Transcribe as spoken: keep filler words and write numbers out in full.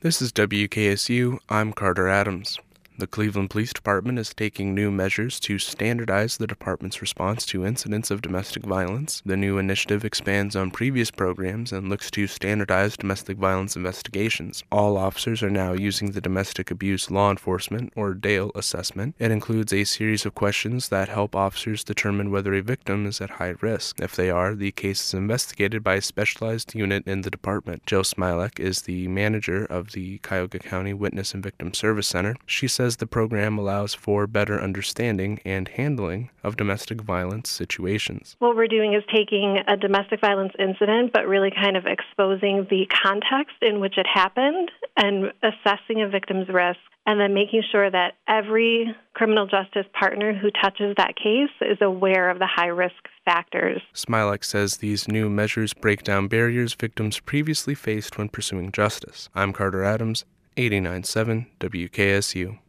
This is W K S U. I'm Carter Adams. The Cleveland Police Department is taking new measures to standardize the department's response to incidents of domestic violence. The new initiative expands on previous programs and looks to standardize domestic violence investigations. All officers are now using the Domestic Abuse Law Enforcement, or DALE, assessment. It includes a series of questions that help officers determine whether a victim is at high risk. If they are, the case is investigated by a specialized unit in the department. Jill Smilek is the manager of the Cuyahoga County Witness and Victim Service Center. She says the program allows for better understanding and handling of domestic violence situations. What we're doing is taking a domestic violence incident, but really kind of exposing the context in which it happened and assessing a victim's risk, and then making sure that every criminal justice partner who touches that case is aware of the high-risk factors. Smilek says these new measures break down barriers victims previously faced when pursuing justice. I'm Carter Adams, eighty-nine point seven W K S U.